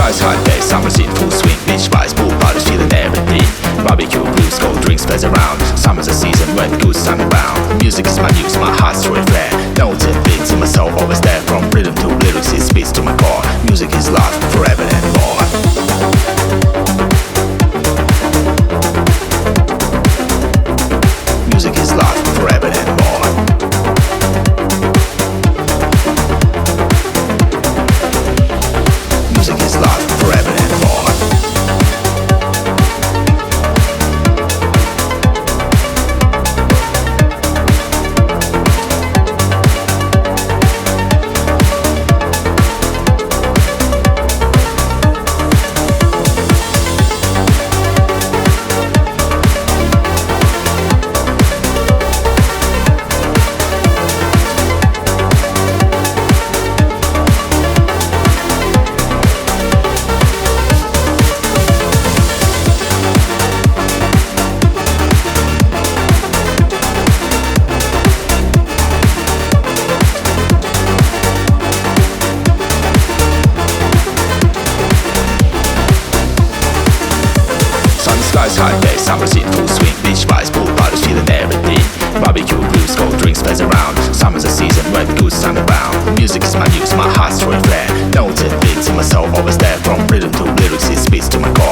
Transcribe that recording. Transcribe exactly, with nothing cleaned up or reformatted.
skies high, bass, summer's in full swing. Beach vibes, pool parties, feeling everything. Barbecue, blues, cold drinks, spreads around. Summer's a season when goose sun around. Music is my news, my heart's story flare. Notes and beats in my soul, always there. From rhythm to lyrics, it speaks to my core. Music is love, forever and more. Music is love, forever and more. Music is love, forever and more. Skies high, bass, summer's in full swing. Beach vibes, pool parties, feeling everything. Barbecue, blues, cold drinks, spreads around. Summer's a season when goose sun around. Music is my news, my heart's story flare. Notes and beats in my soul, always there. From rhythm to lyrics, it speaks to my core.